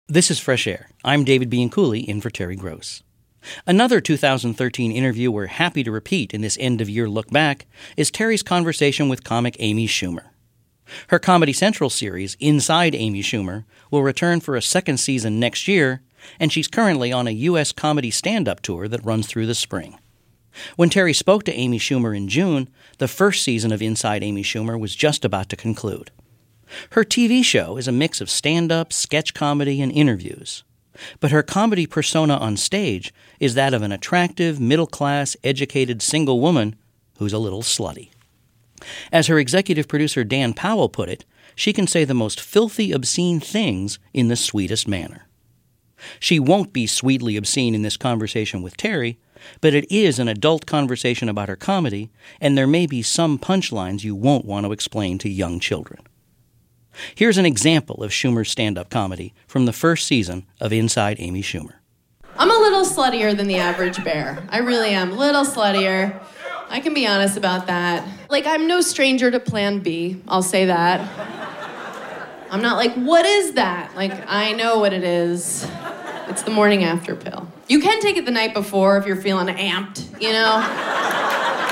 This is Fresh Air. I'm David Bianculli in for Terry Gross. Another 2013 interview we're happy to repeat in this end-of-year look back is Terry's conversation with comic Amy Schumer. Her Comedy Central series, Inside Amy Schumer, will return for a second season next year, and she's currently on a U.S. comedy stand-up tour that runs through the spring. When Terry spoke to Amy Schumer in June, the first season of Inside Amy Schumer was just about to conclude. Her TV show is a mix of stand-up, sketch comedy, and interviews. But her comedy persona on stage is that of an attractive, middle-class, educated single woman who's a little slutty. As her executive producer Dan Powell put it, she can say the most filthy, obscene things in the sweetest manner. She won't be sweetly obscene in this conversation with Terry, but it is an adult conversation about her comedy, and there may be some punchlines you won't want to explain to young children. Here's an example of Schumer's stand-up comedy from the first season of Inside Amy Schumer. I'm a little sluttier than the average bear. I really am. Little sluttier. I can be honest about that. Like, I'm no stranger to Plan B. I'll say that. I'm not like, what is that? Like, I know what it is. It's the morning after pill. You can take it the night before if you're feeling amped, you know?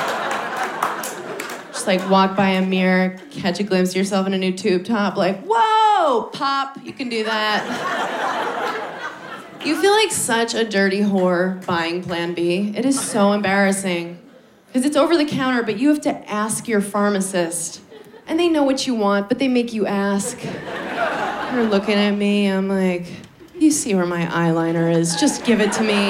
Just like walk by a mirror, catch a glimpse of yourself in a new tube top, like, whoa, pop, you can do that. You feel like such a dirty whore buying Plan B. It is so embarrassing. Because it's over the counter, but you have to ask your pharmacist. And they know what you want, but they make you ask. They're looking at me, I'm like, you see where my eyeliner is, just give it to me.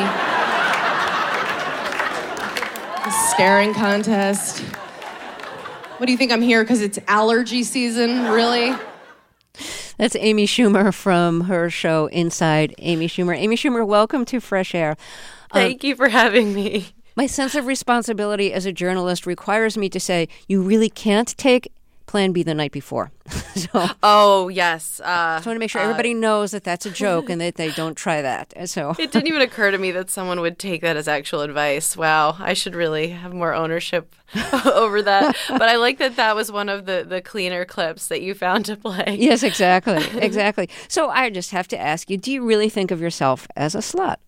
A staring contest. What do you think, I'm here because it's allergy season? Really? That's Amy Schumer from her show Inside Amy Schumer. Amy Schumer, welcome to Fresh Air. Thank you for having me. My sense of responsibility as a journalist requires me to say you really can't take Plan B the night before. Oh, yes. I just want to make sure everybody knows that that's a joke and that they don't try that. So it didn't even occur to me that someone would take that as actual advice. Wow, I should really have more ownership over that. But I like that that was one of the cleaner clips that you found to play. Yes, exactly. Exactly. So I just have to ask you, do you really think of yourself as a slut?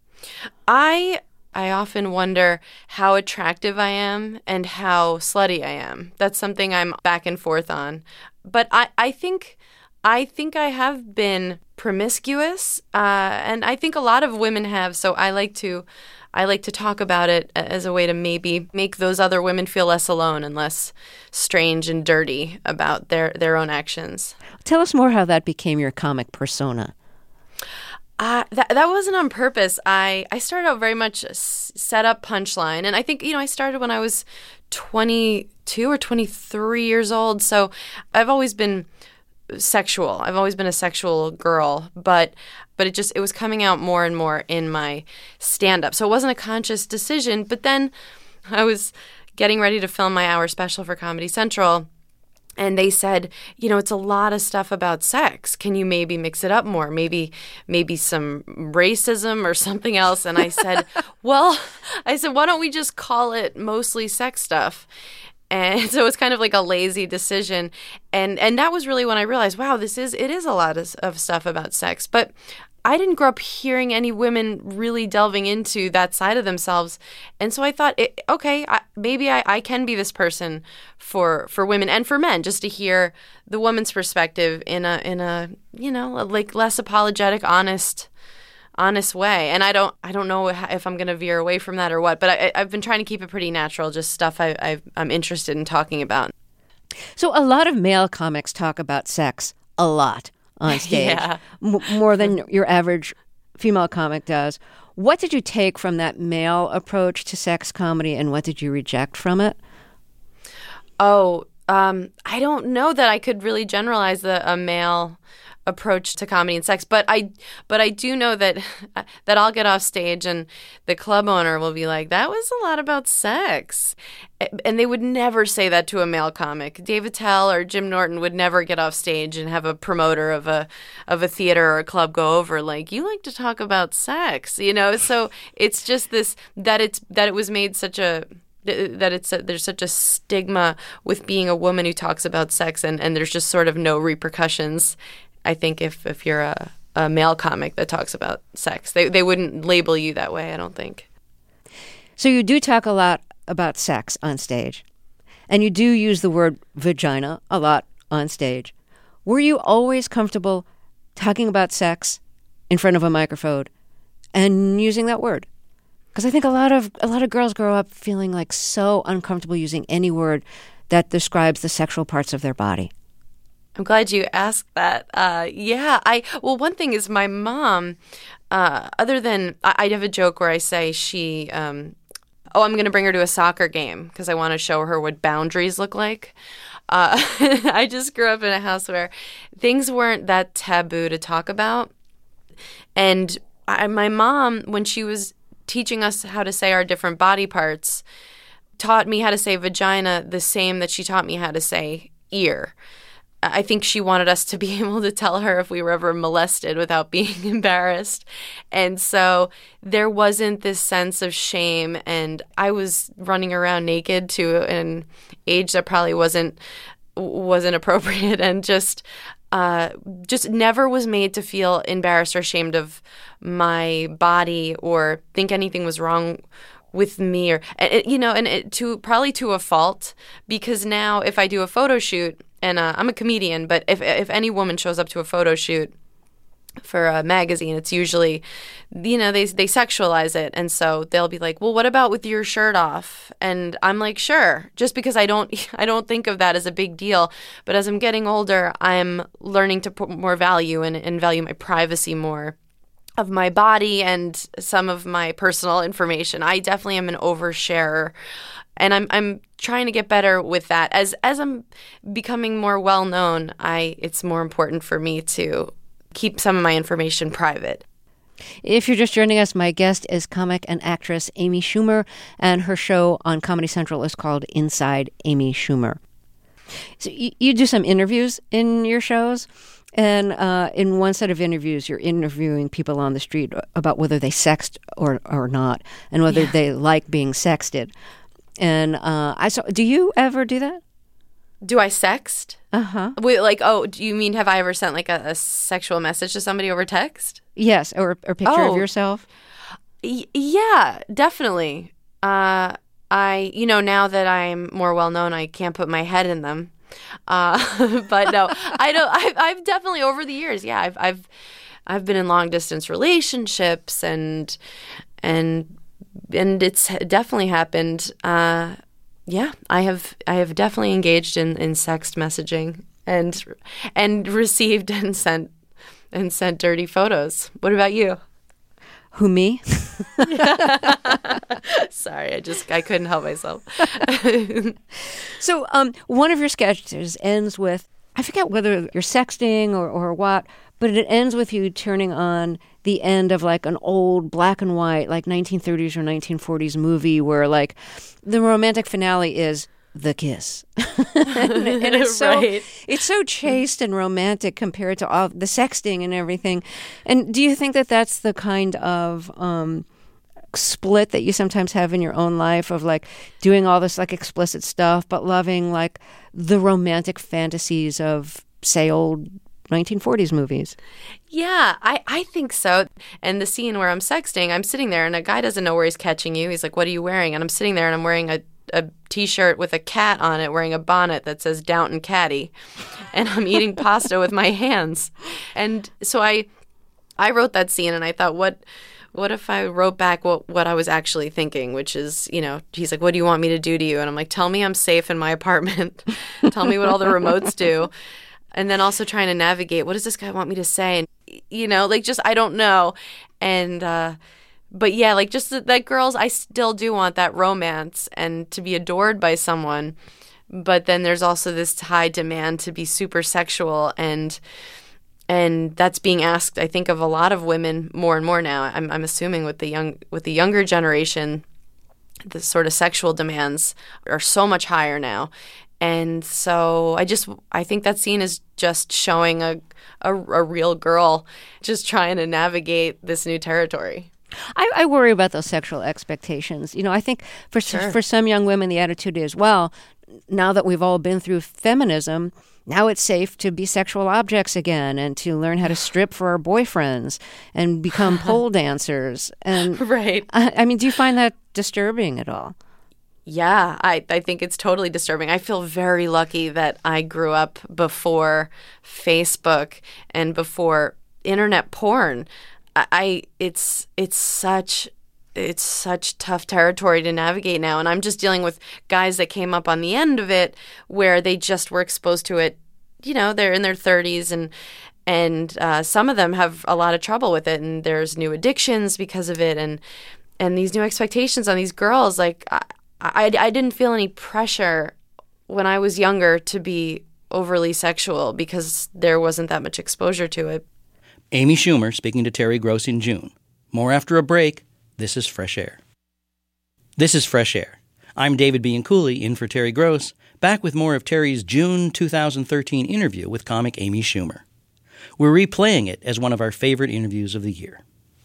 I often wonder how attractive I am and how slutty I am. That's something I'm back and forth on. But I think I have been promiscuous, and I think a lot of women have. So I like to talk about it as a way to maybe make those other women feel less alone and less strange and dirty about their own actions. Tell us more how that became your comic persona. That wasn't on purpose. I started out very much set up punchline. And I think, I started when I was 22 or 23 years old. So I've always been sexual. I've always been a sexual girl. But it was coming out more and more in my stand-up. So it wasn't a conscious decision. But then I was getting ready to film my hour special for Comedy Central. And they said, it's a lot of stuff about sex. Can you maybe mix it up more? Maybe some racism or something else. And I said, why don't we just call it mostly sex stuff? And so it's kind of like a lazy decision. And that was really when I realized, wow, it is a lot of stuff about sex. But I didn't grow up hearing any women really delving into that side of themselves. And so I thought, maybe I can be this person for women and for men, just to hear the woman's perspective in a like less apologetic, honest way. And I don't know if I'm going to veer away from that or what, but I've been trying to keep it pretty natural, just stuff I'm interested in talking about. So a lot of male comics talk about sex a lot on stage, yeah. More than your average female comic does. What did you take from that male approach to sex comedy, and what did you reject from it? Oh, I don't know that I could really generalize a male approach to comedy and sex, but I do know that I'll get off stage and the club owner will be like, that was a lot about sex. And they would never say that to a male comic. Dave Attell or Jim Norton would never get off stage and have a promoter of a theater or a club go over like, you like to talk about sex, So it's just this that it was made such a there's such a stigma with being a woman who talks about sex, and there's just sort of no repercussions. I think if you're a male comic that talks about sex. They wouldn't label you that way, I don't think. So you do talk a lot about sex on stage, and you do use the word vagina a lot on stage. Were you always comfortable talking about sex in front of a microphone and using that word? Because I think a lot of girls grow up feeling like so uncomfortable using any word that describes the sexual parts of their body. I'm glad you asked that. One thing is my mom, other than, I have a joke where I say I'm going to bring her to a soccer game because I want to show her what boundaries look like. I just grew up in a house where things weren't that taboo to talk about. And my mom, when she was teaching us how to say our different body parts, taught me how to say vagina the same that she taught me how to say ear. I think she wanted us to be able to tell her if we were ever molested without being embarrassed. And so there wasn't this sense of shame. And I was running around naked to an age that probably wasn't appropriate, and just never was made to embarrassed or ashamed of my body or think anything was wrong with me, probably to a fault, because now if I do a photo shoot, and I'm a comedian, but if any woman shows up to a photo shoot for a magazine, it's usually, they sexualize it. And so they'll be like, well, what about with your shirt off? And I'm like, sure, just because I don't think of that as a big deal. But as I'm getting older, I'm learning to put more value and value my privacy more of my body and some of my personal information. I definitely am an oversharer. And I'm trying to get better with that. As I'm becoming more well known, it's more important for me to keep some of my information private. If you're just joining us, my guest is comic and actress Amy Schumer, and her show on Comedy Central is called Inside Amy Schumer. So you do some interviews in your shows, and in one set of interviews, you're interviewing people on the street about whether they sext or not, and whether they like being sexted. And do you ever do that? Do I sext? Uh-huh. Wait, do you mean have I ever sent a sexual message to somebody over text? Yes, or a picture of yourself? Yeah, definitely. Now that I'm more well known, I can't put my head in them. But no, I don't. I've definitely over the years, I've been in long distance relationships and it's definitely happened. I have definitely engaged in sext messaging and received and sent dirty photos. What about you? Who, me? Sorry, I couldn't help myself. So one of your sketches ends with, I forget whether you're sexting or what, but it ends with you turning on the end of like an old black and white, like 1930s or 1940s movie where like the romantic finale is the kiss. and it's so, right. It's so chaste and romantic compared to all the sexting and everything. And do you think that that's the kind of split that you sometimes have in your own life of like doing all this like explicit stuff, but loving like the romantic fantasies of, say, old 1940s movies? Yeah, I think so. And the scene where I'm sexting, I'm sitting there and a guy doesn't know where he's catching you. He's like, what are you wearing? And I'm sitting there and I'm wearing a T-shirt with a cat on it, wearing a bonnet that says Downton Catty. And I'm eating pasta with my hands. And so I wrote that scene and I thought, what if I wrote back what I was actually thinking, which is, he's like, what do you want me to do to you? And I'm like, tell me I'm safe in my apartment. Tell me what all the remotes do. And then also trying to navigate, what does this guy want me to say? And, I don't know. And, but yeah, just that girls, I still do want that romance and to be adored by someone. But then there's also this high demand to be super sexual. And that's being asked, I think, of a lot of women more and more now. I'm assuming with the younger generation, the sort of sexual demands are so much higher now. And so I think that scene is just showing a real girl just trying to navigate this new territory. I worry about those sexual expectations. I think for some young women, the attitude is, well, now that we've all been through feminism, now it's safe to be sexual objects again and to learn how to strip for our boyfriends and become pole dancers. And Right. I mean, do you find that disturbing at all? Yeah, I think it's totally disturbing. I feel very lucky that I grew up before Facebook and before internet porn. It's such tough territory to navigate now, and I'm just dealing with guys that came up on the end of it where they just were exposed to it. You know, they're in their 30s, and some of them have a lot of trouble with it, and there's new addictions because of it, and these new expectations on these girls. Like I didn't feel any pressure when I was younger to be overly sexual because there wasn't that much exposure to it. Amy Schumer speaking to Terry Gross in June. More after a break. This is Fresh Air. This is Fresh Air. I'm David Bianculli, in for Terry Gross, back with more of Terry's June 2013 interview with comic Amy Schumer. We're replaying it as one of our favorite interviews of the year.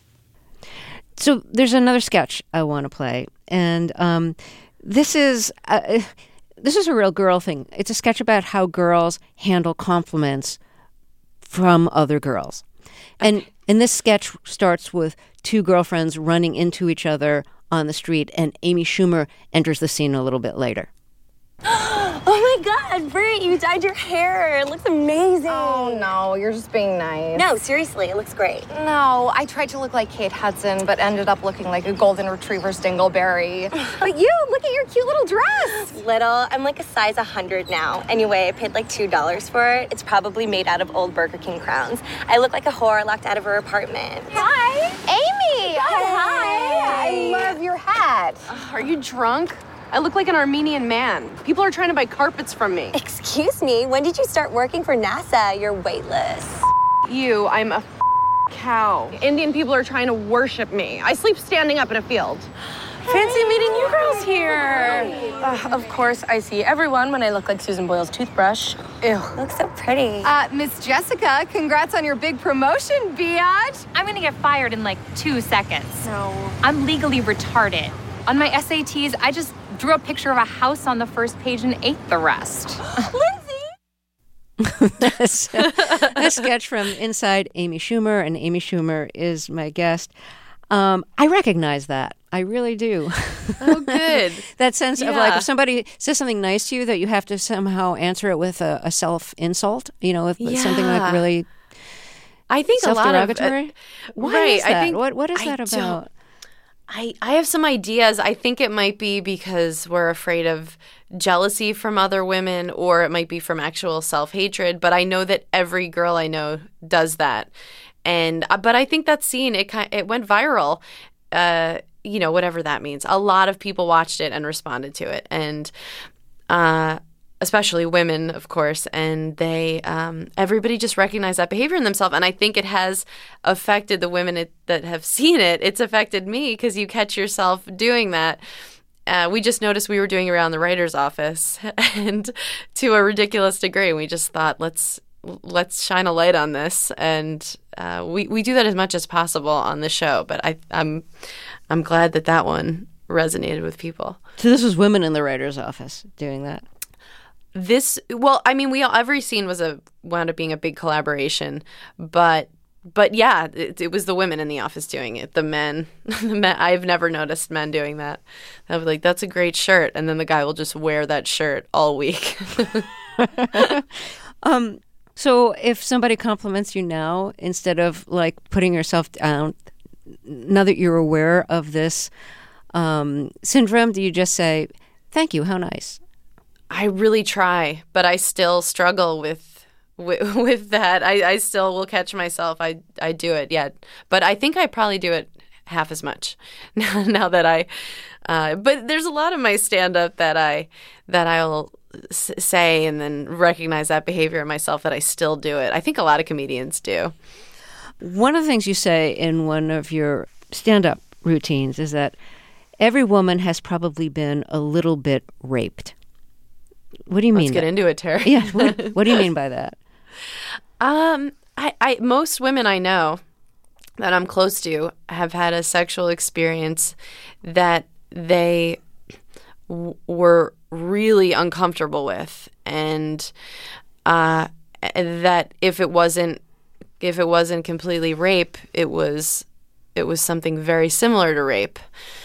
So there's another sketch I want to play, and this is a real girl thing. It's a sketch about how girls handle compliments from other girls. And this sketch starts with two girlfriends running into each other on the street, and Amy Schumer enters the scene a little bit later. Oh my God, Brit, you dyed your hair. It looks amazing. Oh no, you're just being nice. No, seriously, it looks great. No, I tried to look like Kate Hudson, but ended up looking like a golden retriever's dingleberry. But you, look at your cute little dress. Little, I'm like a size 100 now. Anyway, I paid like $2 for it. It's probably made out of old Burger King crowns. I look like a whore locked out of her apartment. Hi. Amy. Hi. I love your hat. Are you drunk? I look like an Armenian man. People are trying to buy carpets from me. Excuse me, when did you start working for NASA? You're weightless. You, I'm a cow. Indian people are trying to worship me. I sleep standing up in a field. Fancy meeting you girls here. Of course, I see everyone when I look like Susan Boyle's toothbrush. Ew. You look so pretty. Miss Jessica, congrats on your big promotion, biatch. I'm gonna get fired in like 2 seconds. No. I'm legally retarded. On my SATs, I just drew a picture of a house on the first page and ate the rest. Lindsay! That's a sketch from Inside Amy Schumer, and Amy Schumer is my guest. I recognize that. I really do. Oh, good. That sense of Yeah. like if somebody says something nice to you that you have to somehow answer it with a self-insult, you know, with something like Yeah. really I think a lot of self-derogatory. Why right. is that? I think What is that about? I have some ideas. I think it might be because we're afraid of jealousy from other women, or it might be from actual self-hatred. But I know that every girl I know does that. And but I think that scene, it went viral. You know, whatever that means. A lot of people watched it and responded to it, and especially women, of course. And they, everybody just recognized that behavior in themselves. And I think it has affected the women that have seen it. It's affected me because you catch yourself doing that. We just noticed we were doing it around the writer's office, and to a ridiculous degree. We just thought, let's shine a light on this, and we do that as much as possible on the show. But I'm glad that one resonated with people. So this was women in the writer's office doing that. Every scene wound up being a big collaboration, but yeah, it was the women in the office doing it. The men, I've never noticed men doing that. I'll be like, that's a great shirt, and then the guy will just wear that shirt all week. So if somebody compliments you now, instead of like putting yourself down, now that you're aware of this syndrome, do you just say, "Thank you, how nice"? I really try, but I still struggle with that. I still will catch myself. I do it yet, but I think I probably do it half as much now that but there's a lot of my stand-up that I'll say and then recognize that behavior in myself that I still do it. I think a lot of comedians do. One of the things you say in one of your stand-up routines is that every woman has probably been a little bit raped. What do you mean? Let's get into it, Terry. Yeah. What do you mean by that? Most women I know that I'm close to have had a sexual experience that they were really uncomfortable with, and that if it wasn't completely rape, it was something very similar to rape.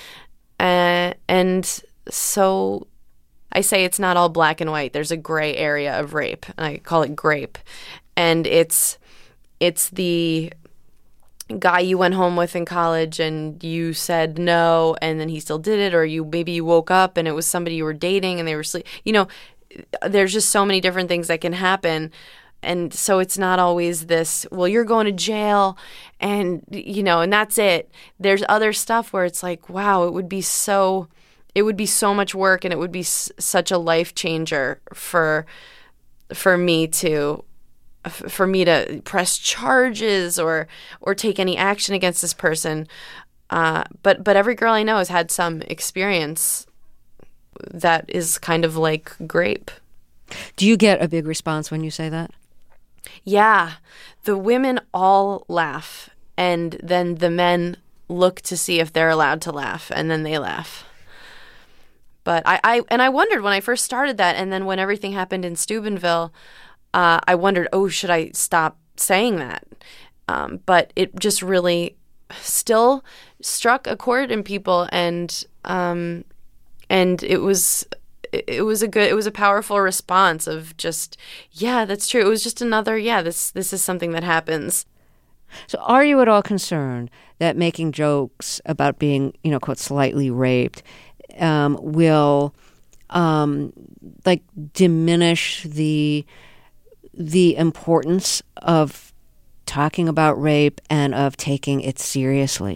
And so I say it's not all black and white. There's a gray area of rape, and I call it grape. And it's the guy you went home with in college and you said no, and then he still did it, or maybe you woke up and it was somebody you were dating and they were there's just so many different things that can happen. And so it's not always this, well, you're going to jail and, and that's it. There's other stuff where it's like, wow, it would be so much work, and it would be such a life changer for me to press charges or take any action against this person. But every girl I know has had some experience that is kind of like grape. Do you get a big response when you say that? Yeah. The women all laugh, and then the men look to see if they're allowed to laugh, and then they laugh. But I wondered when I first started that, and then when everything happened in Steubenville, I wondered, should I stop saying that? But it just really still struck a chord in people, and it was a powerful response of just, yeah, that's true. It was just another, this is something that happens. So are you at all concerned that making jokes about being, quote, slightly raped will diminish the importance of talking about rape and of taking it seriously?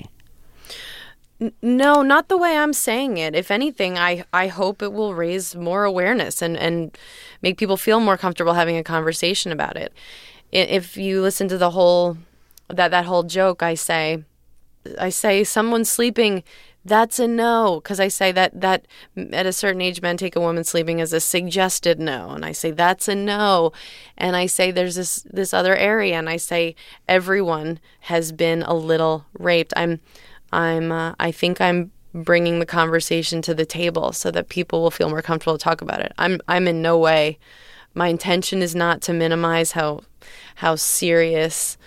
No, not the way I'm saying it. If anything, I hope it will raise more awareness and make people feel more comfortable having a conversation about it. If you listen to the whole that whole joke, I say someone's sleeping, that's a no, because I say that at a certain age men take a woman sleeping as a suggested no, and I say that's a no, and I say there's this other area, and I say everyone has been a little raped. I think I'm bringing the conversation to the table so that people will feel more comfortable to talk about it. I'm in no way, my intention is not to minimize how serious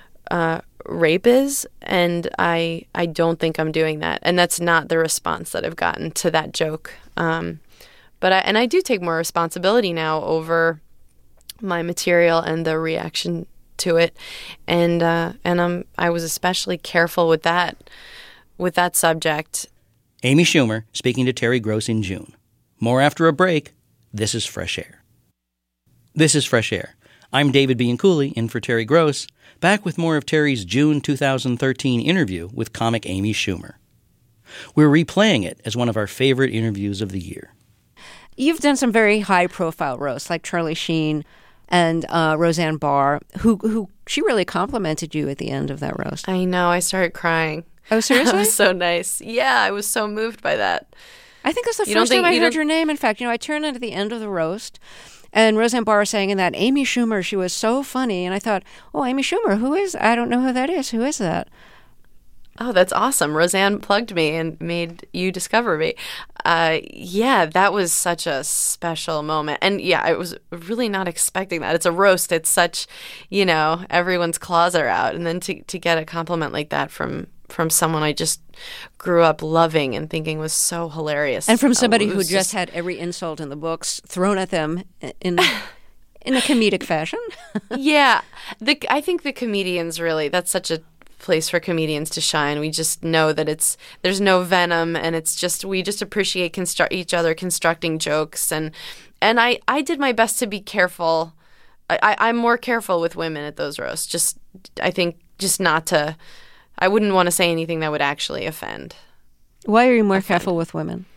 rape is, and I don't think I'm doing that, and that's not the response that I've gotten to that joke. But I do take more responsibility now over my material and the reaction to it, and I was especially careful with that subject. Amy Schumer speaking to Terry Gross in June. More after a break. This is Fresh Air. This is Fresh Air. I'm David Bianculli, in for Terry Gross, back with more of Terry's June 2013 interview with comic Amy Schumer. We're replaying it as one of our favorite interviews of the year. You've done some very high-profile roasts, like Charlie Sheen and Roseanne Barr, who she really complimented you at the end of that roast. I know. I started crying. Oh, seriously? That was so nice. Yeah, I was so moved by that. I think that's the first time I heard your name. In fact, I turned in at the end of the roast, and Roseanne Barr was saying in that, Amy Schumer, she was so funny. And I thought, Amy Schumer, who is? I don't know who that is. Who is that? Oh, that's awesome. Roseanne plugged me and made you discover me. Yeah, that was such a special moment. And yeah, I was really not expecting that. It's a roast. It's such, everyone's claws are out. And then to get a compliment like that from someone I just grew up loving and thinking was so hilarious. And from somebody who just had every insult in the books thrown at them in a comedic fashion. Yeah. I think the comedians really, that's such a place for comedians to shine. We just know that there's no venom, and we just appreciate each other constructing jokes. And I did my best to be careful. I'm more careful with women at those roasts. I think not to, I wouldn't want to say anything that would actually offend. Why are you more careful with women?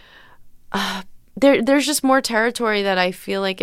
There's just more territory that I feel like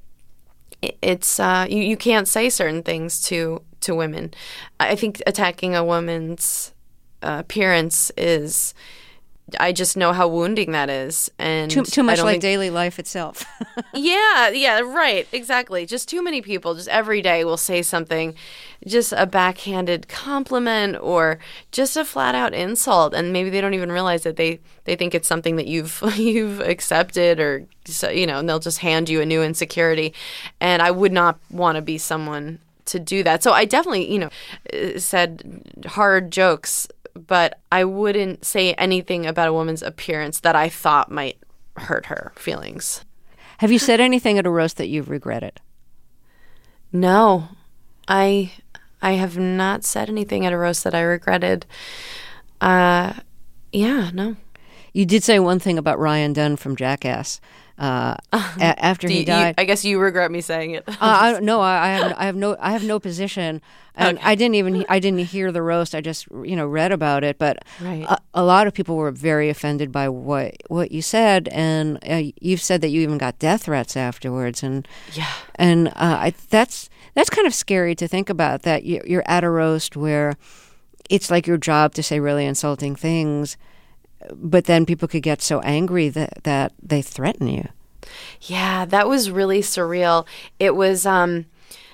you can't say certain things to women. I think attacking a woman's appearance is I just know how wounding that is, and too much I don't like think- daily life itself. Yeah, right, exactly. Just too many people just every day will say something, just a backhanded compliment or just a flat out insult, and maybe they don't even realize that they think it's something that you've accepted, or and they'll just hand you a new insecurity. And I would not want to be someone to do that. So I definitely said hard jokes, but I wouldn't say anything about a woman's appearance that I thought might hurt her feelings. Have you said anything at a roast that you've regretted? No, I have not said anything at a roast that I regretted. No. You did say one thing about Ryan Dunn from Jackass. After he died, I guess you regret me saying it. No, I have no position, and okay. I didn't hear the roast. I just read about it, but right. a lot of people were very offended by what you said, and you've said that you even got death threats afterwards, and that's kind of scary to think about. That you're at a roast where it's like your job to say really insulting things. But then people could get so angry that they threaten you. Yeah, that was really surreal. It was the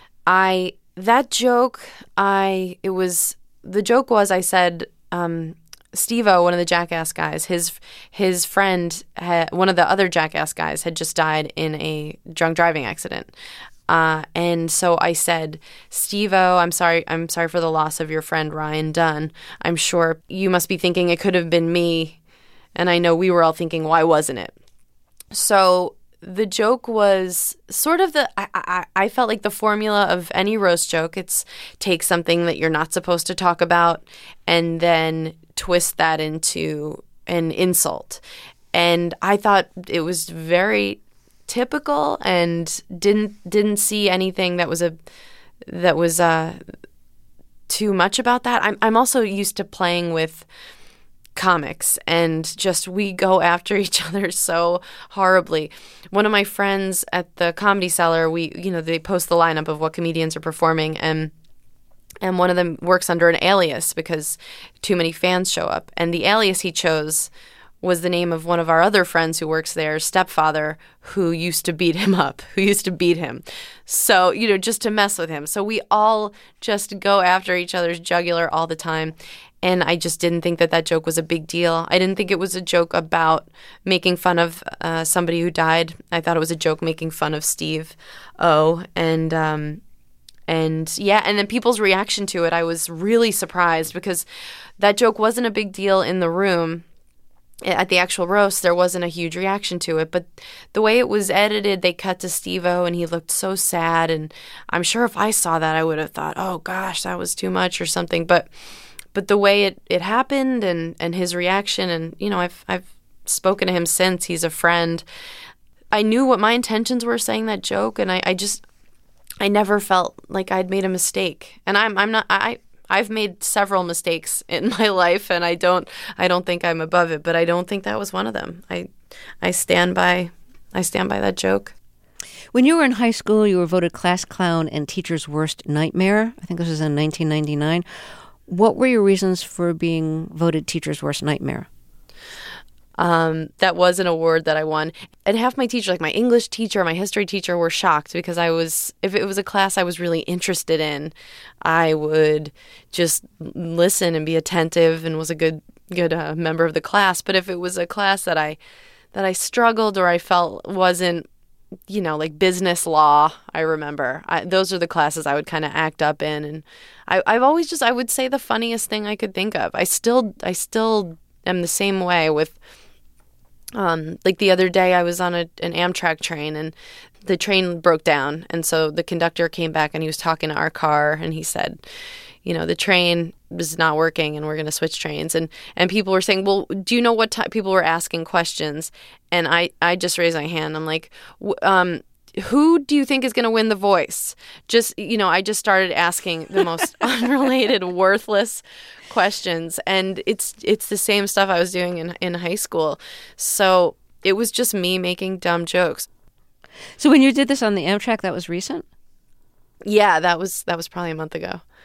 joke was I said Steve-O, one of the Jackass guys, his friend, one of the other Jackass guys, had just died in a drunk driving accident. And so I said, Steve-O, I'm sorry for the loss of your friend Ryan Dunn. I'm sure you must be thinking it could have been me. And I know we were all thinking, why wasn't it? So the joke was sort of I felt like the formula of any roast joke. It's take something that you're not supposed to talk about and then twist that into an insult. And I thought it was very typical and didn't see anything that was too much about that. I'm also used to playing with comics, and just we go after each other so horribly. One of my friends at the Comedy Cellar, they post the lineup of what comedians are performing, and one of them works under an alias because too many fans show up. And the alias he chose was the name of one of our other friends who works there, stepfather, who used to beat him up, who used to beat him. So, just to mess with him. So we all just go after each other's jugular all the time. And I just didn't think that joke was a big deal. I didn't think it was a joke about making fun of somebody who died. I thought it was a joke making fun of Steve-O. And then people's reaction to it, I was really surprised because that joke wasn't a big deal in the room. At the actual roast, there wasn't a huge reaction to it. But the way it was edited, they cut to Steve-O, and he looked so sad. And I'm sure if I saw that, I would have thought, oh, gosh, that was too much or something. But the way it happened and his reaction, and I've spoken to him since. He's a friend. I knew what my intentions were saying that joke, and I never felt like I'd made a mistake. And I've made several mistakes in my life, and I don't think I'm above it, but I don't think that was one of them. I stand by that joke. When you were in high school, you were voted class clown and teacher's worst nightmare. I think this was in 1999. What were your reasons for being voted teacher's worst nightmare? That was an award that I won. And half my teachers, like my English teacher, my history teacher, were shocked because if it was a class I was really interested in, I would just listen and be attentive and was a good member of the class. But if it was a class that I struggled or I felt wasn't, like business law, I remember. Those are the classes I would kind of act up in. And I've always I would say the funniest thing I could think of. I still am the same way with, like the other day I was on an Amtrak train and the train broke down. And so the conductor came back and he was talking to our car and he said, the train is not working and we're going to switch trains. And people were saying, well, do you know what time? People were asking questions. And I just raised my hand. I'm like, who do you think is going to win The Voice? I just started asking the most unrelated, worthless questions. And it's the same stuff I was doing in high school. So it was just me making dumb jokes. So when you did this on the Amtrak, that was recent? Yeah, that was probably a month ago.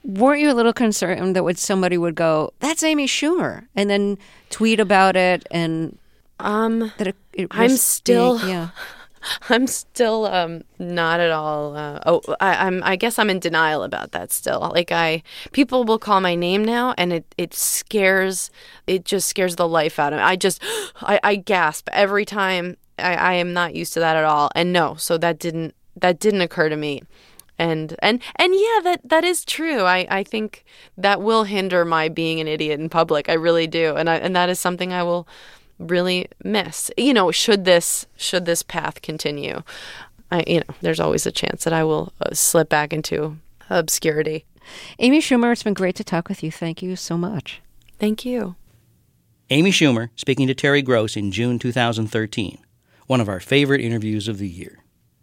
weren't you a little concerned that somebody would go, "That's Amy Schumer," and then tweet about it, and that I'm still yeah. I'm still not at all. I guess I'm in denial about that still. Like people will call my name now, and it just scares the life out of me. I gasp every time. I am not used to that at all. And no, so that didn't occur to me. And yeah, that is true. I think that will hinder my being an idiot in public. I really do, and that is something I will really miss. Should this path continue, there's always a chance that I will slip back into obscurity. Amy Schumer, it's been great to talk with you. Thank you so much. Thank you. Amy Schumer speaking to Terry Gross in June 2013, one of our favorite interviews of the year.